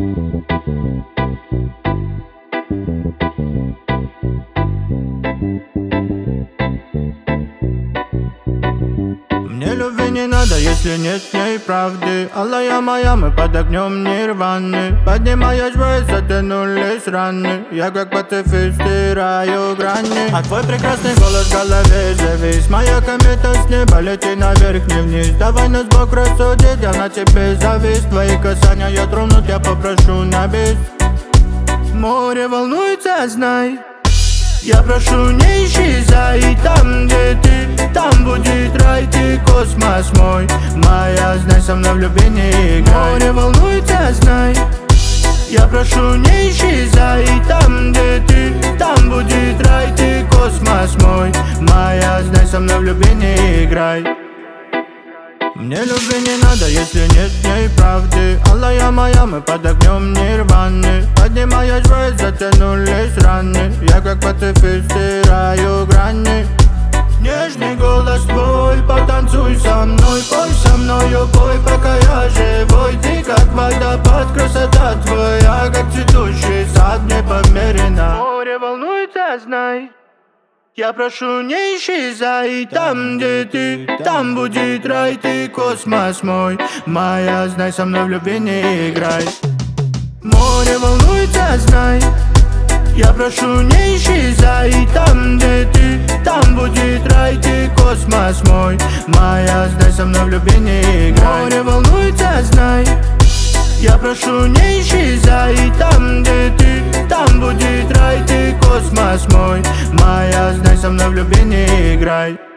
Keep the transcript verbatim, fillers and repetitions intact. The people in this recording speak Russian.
Мне любви не надо, если нет в ней правды. Алая моя, мы под огнем нирваны. Поднимаясь ввысь, затянулись раны. Я как пацифист стираю грани. А твой прекрасный голос в голове завис. Моя комета с неба, лети наверх, не вниз. Давай нас Бог рассудит, я на тебе завис. Твои касания я тронут, я попрошу на бис. Море волнуется, знай. Я прошу, не исчезай там, где ты. Там будет рай, ты космос мой. Моя, знай, со мной в любви не играй. Море волнуется, знай. Я прошу, не исчезай там, где ты. Там будет рай, ты космос мой. Моя, знай, со мной в любви не играй. Мне любви не надо, если нет в ней правды. Алая моя, мы под огнем нирваны. Поднимаясь ввысь, затянулись раны. Я как пацифист стираю грани. Нежный голос твой, потанцуй со мной. Пой со мною, пой, пока я живой. Ты как водопад, красота твоя, как цветущий сад непомерена. Море волнуется, знай. Я прошу, не исчезай там, где ты. Там будет рай, ты космос мой. Моя, знай, со мной в любви не играй. Море волнуется, знай. Я прошу, не исчезай там, где ты. Там будет рай, ты космос мой. Моя, знай, со мной в любви не играй. Море волнуется, знай. Я прошу, не исчезай там, где ты. Там будет рай, ты космос мой. Моя, знай, со мной в любви не играй.